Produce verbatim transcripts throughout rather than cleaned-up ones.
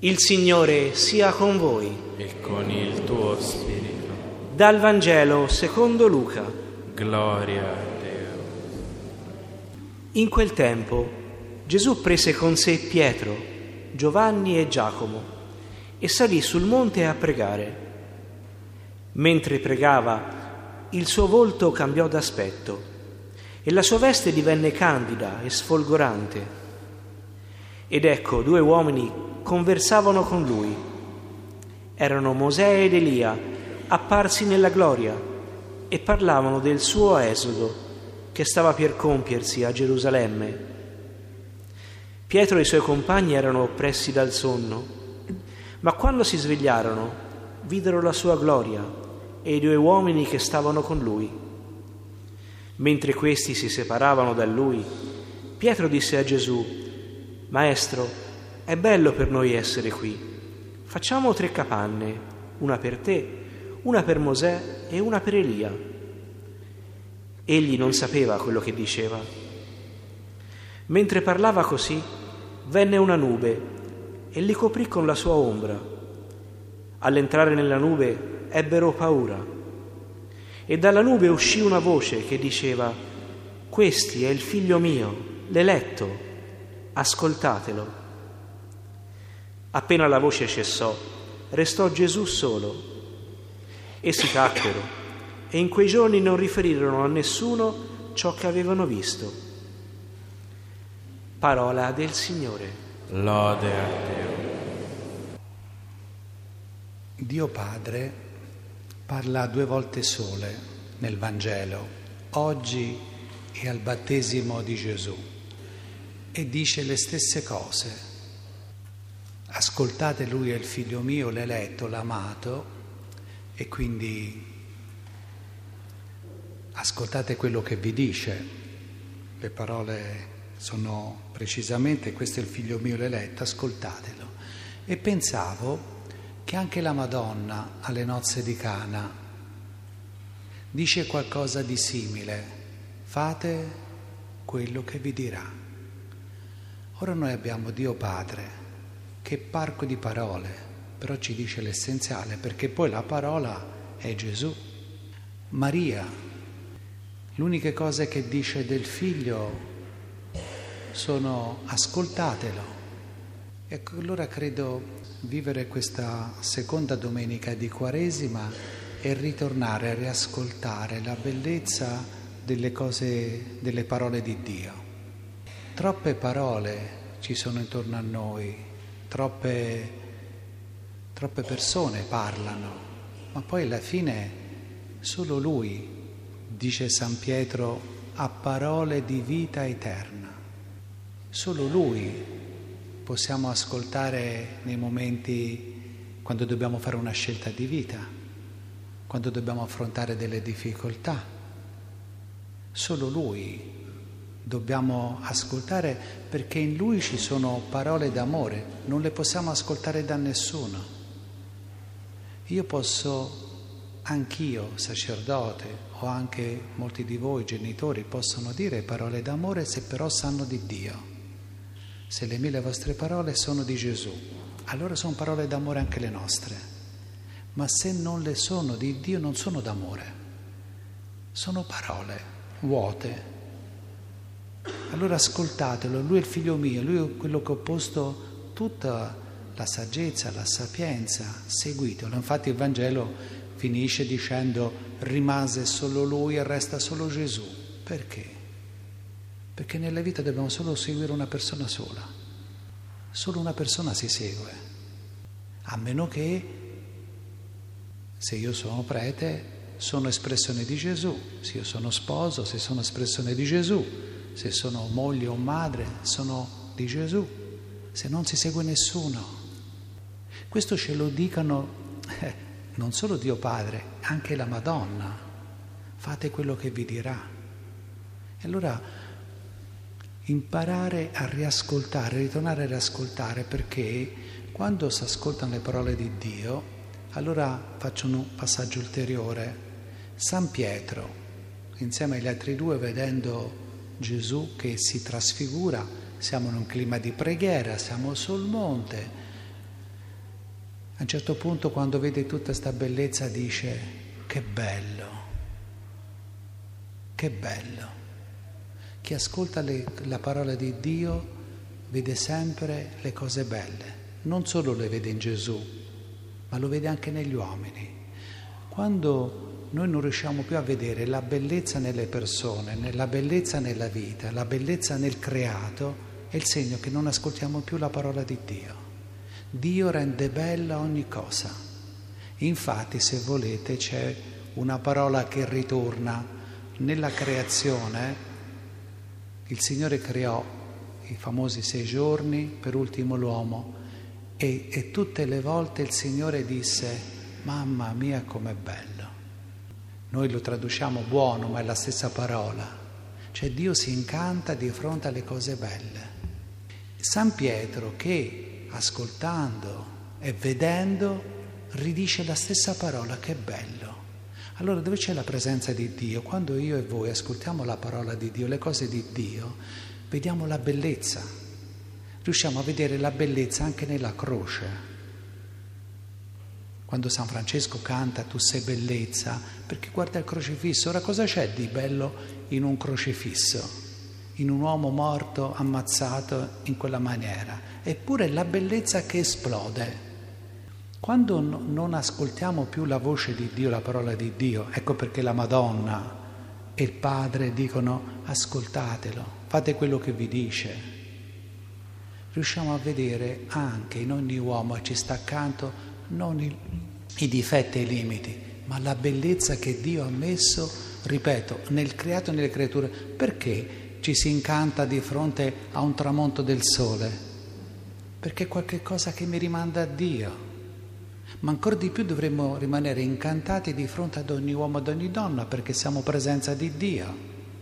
Il Signore sia con voi. E con il tuo spirito. Dal Vangelo secondo Luca. Gloria a Dio. In quel tempo Gesù prese con sé Pietro, Giovanni e Giacomo e salì sul monte a pregare. Mentre pregava, il suo volto cambiò d'aspetto e la sua veste divenne candida e sfolgorante. Ed ecco, due uomini conversavano con lui. Erano Mosè ed Elia, apparsi nella gloria, e parlavano del suo esodo che stava per compiersi a Gerusalemme. Pietro e i suoi compagni erano oppressi dal sonno, ma quando si svegliarono videro la sua gloria e i due uomini che stavano con lui. Mentre questi si separavano da lui, Pietro disse a Gesù: Maestro, è bello per noi essere qui. Facciamo tre capanne, una per te, una per Mosè e una per Elia. Egli non sapeva quello che diceva. Mentre parlava così, venne una nube e li coprì con la sua ombra. All'entrare nella nube ebbero paura. E dalla nube uscì una voce che diceva: Questi è il figlio mio, l'eletto, ascoltatelo. Appena la voce cessò, restò Gesù solo. Essi tacquero e in quei giorni non riferirono a nessuno ciò che avevano visto. Parola del Signore. Lode a Dio. Dio Padre parla due volte sole nel Vangelo, oggi e al battesimo di Gesù, e dice le stesse cose. Ascoltate, lui è il figlio mio, l'eletto, l'amato, e quindi ascoltate quello che vi dice. Le parole sono precisamente: questo è il figlio mio, l'eletto, ascoltatelo. E pensavo che anche la Madonna alle nozze di Cana dice qualcosa di simile: fate quello che vi dirà. Ora noi abbiamo Dio Padre che parco di parole, però ci dice l'essenziale, perché poi la parola è Gesù. Maria, l'unica cosa che dice del figlio sono: ascoltatelo. Ecco, allora credo vivere questa seconda domenica di Quaresima e ritornare a riascoltare la bellezza delle cose, delle parole di Dio. Troppe parole ci sono intorno a noi, troppe, troppe persone parlano, ma poi alla fine solo Lui, dice San Pietro, ha parole di vita eterna. Solo Lui possiamo ascoltare nei momenti quando dobbiamo fare una scelta di vita, quando dobbiamo affrontare delle difficoltà. Solo Lui dobbiamo ascoltare, perché in Lui ci sono parole d'amore, non le possiamo ascoltare da nessuno. Io posso, anch'io, sacerdote, o anche molti di voi, genitori, possono dire parole d'amore se però sanno di Dio. Se le mie le vostre parole sono di Gesù, allora sono parole d'amore anche le nostre. Ma se non le sono di Dio, non sono d'amore, sono parole vuote. Allora ascoltatelo, lui è il figlio mio, lui è quello che ho posto tutta la saggezza, la sapienza, seguitelo. Infatti il Vangelo finisce dicendo: rimase solo lui e resta solo Gesù. Perché? Perché nella vita dobbiamo solo seguire una persona sola. Solo una persona si segue, a meno che, se io sono prete, sono espressione di Gesù, se io sono sposo, se sono espressione di Gesù, se sono moglie o madre, sono di Gesù, se non si segue nessuno. Questo ce lo dicono eh, non solo Dio Padre, anche la Madonna. Fate quello che vi dirà. E allora imparare a riascoltare, ritornare a riascoltare, perché quando si ascoltano le parole di Dio, allora faccio un passaggio ulteriore. San Pietro, insieme agli altri due, vedendo Gesù che si trasfigura, siamo in un clima di preghiera, siamo sul monte, un certo punto, quando vede tutta questa bellezza, dice: che bello, che bello. Chi ascolta le, la parola di Dio vede sempre le cose belle, non solo le vede in Gesù, ma lo vede anche negli uomini. Quando noi non riusciamo più a vedere la bellezza nelle persone, la bellezza nella vita, la bellezza nel creato, è il segno che non ascoltiamo più la parola di Dio. Dio rende bella ogni cosa. Infatti, se volete, c'è una parola che ritorna nella creazione. Il Signore creò i famosi sei giorni, per ultimo l'uomo, e, e tutte le volte il Signore disse: mamma mia com'è bello. Noi lo traduciamo buono, ma è la stessa parola. Cioè Dio si incanta di fronte alle cose belle. San Pietro, che ascoltando e vedendo ridice la stessa parola: che bello. Allora, dove c'è la presenza di Dio? Quando io e voi ascoltiamo la parola di Dio, le cose di Dio, vediamo la bellezza. Riusciamo a vedere la bellezza anche nella croce. Quando San Francesco canta "Tu sei bellezza", perché guarda il crocifisso. Ora, cosa c'è di bello in un crocifisso? In un uomo morto, ammazzato in quella maniera? Eppure la bellezza che esplode. Quando no, non ascoltiamo più la voce di Dio, la parola di Dio, ecco perché la Madonna e il Padre dicono: ascoltatelo, fate quello che vi dice. Riusciamo a vedere anche in ogni uomo che ci sta accanto non il, i difetti e i limiti, ma la bellezza che Dio ha messo, ripeto, nel creato e nelle creature. Perché ci si incanta di fronte a un tramonto del sole? Perché è qualche cosa che mi rimanda a Dio. Ma ancora di più dovremmo rimanere incantati di fronte ad ogni uomo e ad ogni donna, perché siamo presenza di Dio.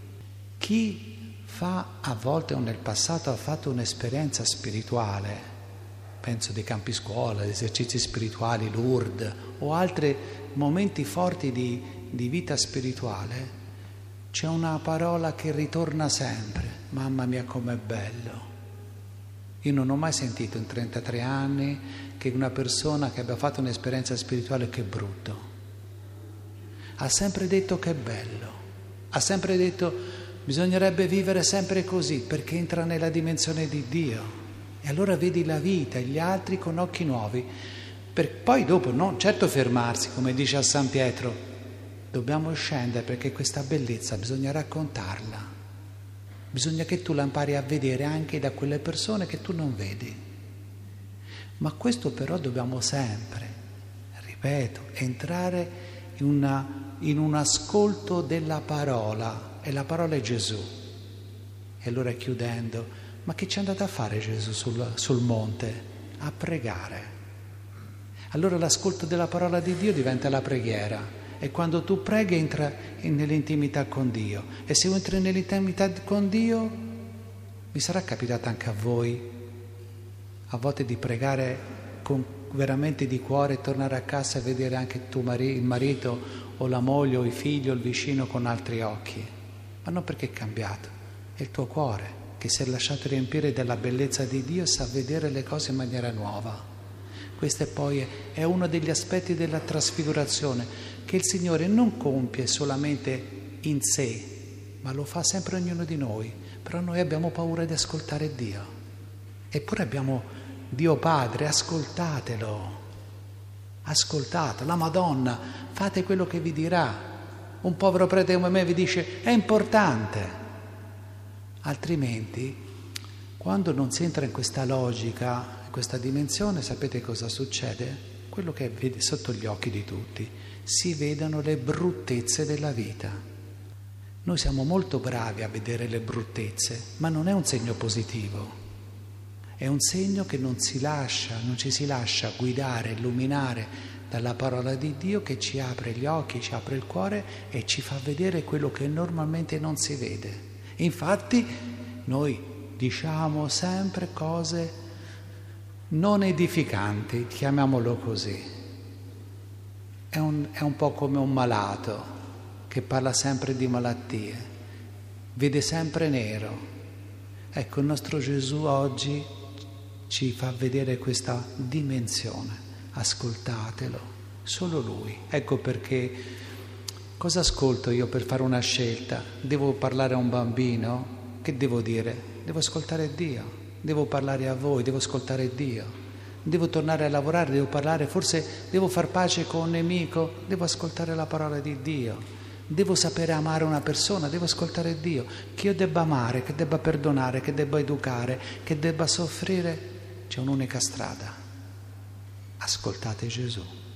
Chi fa, a volte o nel passato, ha fatto un'esperienza spirituale, penso dei campi scuola, esercizi spirituali, Lourdes o altri momenti forti di, di vita spirituale, c'è una parola che ritorna sempre: mamma mia com'è bello. Io non ho mai sentito in trentatré anni che una persona che abbia fatto un'esperienza spirituale che brutto. Ha sempre detto che è bello, ha sempre detto bisognerebbe vivere sempre così, perché entra nella dimensione di Dio. E allora vedi la vita e gli altri con occhi nuovi. Per poi dopo, non certo fermarsi, come dice a San Pietro, dobbiamo scendere, perché questa bellezza bisogna raccontarla. Bisogna che tu la impari a vedere anche da quelle persone che tu non vedi. Ma questo però dobbiamo sempre, ripeto, entrare in, una, in un ascolto della parola, e la parola è Gesù. E allora, chiudendo, ma che ci è andato a fare Gesù sul, sul monte? A pregare. Allora l'ascolto della parola di Dio diventa la preghiera. E quando tu preghi entra nell'intimità con Dio. E se entri nell'intimità con Dio, vi sarà capitato anche a voi a volte di pregare con, veramente di cuore, e tornare a casa e vedere anche tuo mari, il marito o la moglie o i figli o il vicino con altri occhi. Ma non perché è cambiato, è il tuo cuore che si è lasciato riempire della bellezza di Dio e sa vedere le cose in maniera nuova. Questo è poi è uno degli aspetti della trasfigurazione, che il Signore non compie solamente in sé, ma lo fa sempre ognuno di noi. Però noi abbiamo paura di ascoltare Dio. Eppure abbiamo Dio Padre, ascoltatelo, ascoltate. La Madonna, fate quello che vi dirà. Un povero prete come me vi dice è importante. Altrimenti, quando non si entra in questa logica, questa dimensione, sapete cosa succede? Quello che è sotto gli occhi di tutti: si vedono le bruttezze della vita. Noi siamo molto bravi a vedere le bruttezze, ma non è un segno positivo, è un segno che non si lascia, non ci si lascia guidare, illuminare dalla parola di Dio, che ci apre gli occhi, ci apre il cuore e ci fa vedere quello che normalmente non si vede. Infatti noi diciamo sempre cose non edificanti, chiamiamolo così. È un, è un po' come un malato che parla sempre di malattie, vede sempre nero. Ecco, il nostro Gesù oggi ci fa vedere questa dimensione. ascoltatelo, solo Lui. Ecco perché cosa ascolto io per fare una scelta? Devo parlare a un bambino? Che devo dire? Devo ascoltare Dio, devo parlare a voi, devo ascoltare Dio, devo tornare a lavorare, devo parlare, forse devo far pace con un nemico, devo ascoltare la parola di Dio. Devo sapere amare una persona, devo ascoltare Dio. Che io debba amare, che debba perdonare, che debba educare, che debba soffrire, c'è un'unica strada. Ascoltate Gesù.